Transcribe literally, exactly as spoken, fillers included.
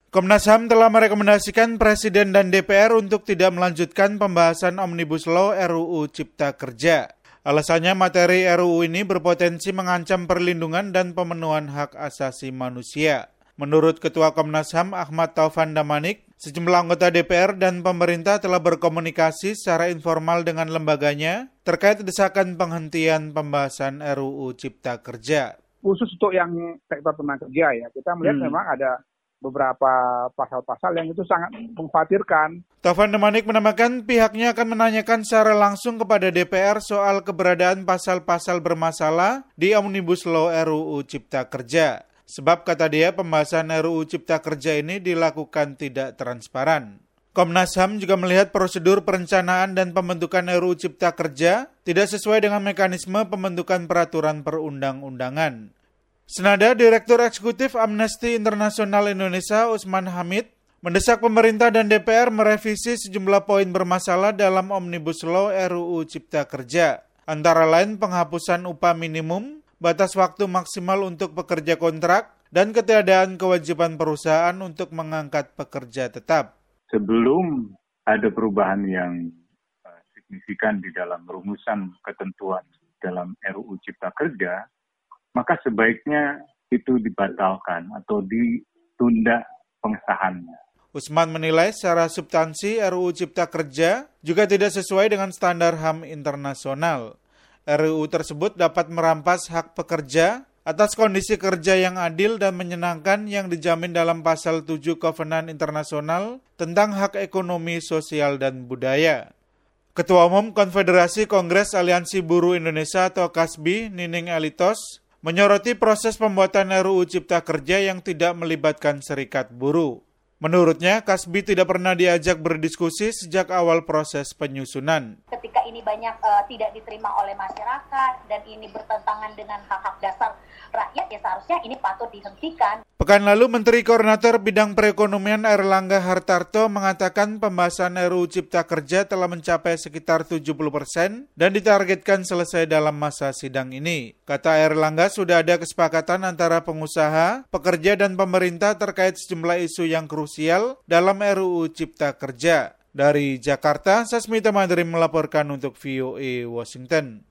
Komnas H A M telah merekomendasikan Presiden dan D P R untuk tidak melanjutkan pembahasan Omnibus Law R U U Cipta Kerja. Alasannya materi R U U ini berpotensi mengancam perlindungan dan pemenuhan hak asasi manusia. Menurut Ketua Komnas H A M Ahmad Taufan Damanik, sejumlah anggota D P R dan pemerintah telah berkomunikasi secara informal dengan lembaganya terkait desakan penghentian pembahasan R U U Cipta Kerja. Khusus untuk yang sektor tenaga kerja ya, kita melihat hmm. memang ada beberapa pasal-pasal yang itu sangat mengkhawatirkan. Taufan Damanik menambahkan pihaknya akan menanyakan secara langsung kepada D P R soal keberadaan pasal-pasal bermasalah di Omnibus Law R U U Cipta Kerja. Sebab kata dia pembahasan R U U Cipta Kerja ini dilakukan tidak transparan. Komnas H A M juga melihat prosedur perencanaan dan pembentukan R U U Cipta Kerja tidak sesuai dengan mekanisme pembentukan peraturan perundang-undangan. Senada Direktur Eksekutif Amnesty International Indonesia Usman Hamid mendesak pemerintah dan D P R merevisi sejumlah poin bermasalah dalam Omnibus Law R U U Cipta Kerja, antara lain penghapusan upah minimum, batas waktu maksimal untuk pekerja kontrak, dan ketiadaan kewajiban perusahaan untuk mengangkat pekerja tetap. Sebelum ada perubahan yang signifikan di dalam rumusan ketentuan dalam R U U Cipta Kerja, maka sebaiknya itu dibatalkan atau ditunda pengesahannya. Usman menilai secara substansi R U U Cipta Kerja juga tidak sesuai dengan standar H A M internasional. R U U tersebut dapat merampas hak pekerja atas kondisi kerja yang adil dan menyenangkan yang dijamin dalam pasal tujuh Kovenan Internasional tentang hak ekonomi, sosial, dan budaya. Ketua Umum Konfederasi Kongres Aliansi Buruh Indonesia atau Kasbi, Nining Elitos, menyoroti proses pembuatan R U U Cipta Kerja yang tidak melibatkan serikat buruh. Menurutnya, Kasbi tidak pernah diajak berdiskusi sejak awal proses penyusunan. Ketika ini banyak uh, tidak diterima oleh masyarakat dan ini bertentangan dengan hak-hak dasar rakyat, ya seharusnya ini patut dihentikan. Pekan lalu, Menteri Koordinator Bidang Perekonomian Airlangga Hartarto mengatakan pembahasan R U U Cipta Kerja telah mencapai sekitar tujuh puluh persen dan ditargetkan selesai dalam masa sidang ini. Kata Airlangga, sudah ada kesepakatan antara pengusaha, pekerja, dan pemerintah terkait sejumlah isu yang krusial dalam R U U Cipta Kerja. Dari Jakarta, Sasmita Madrim melaporkan untuk V O A Washington.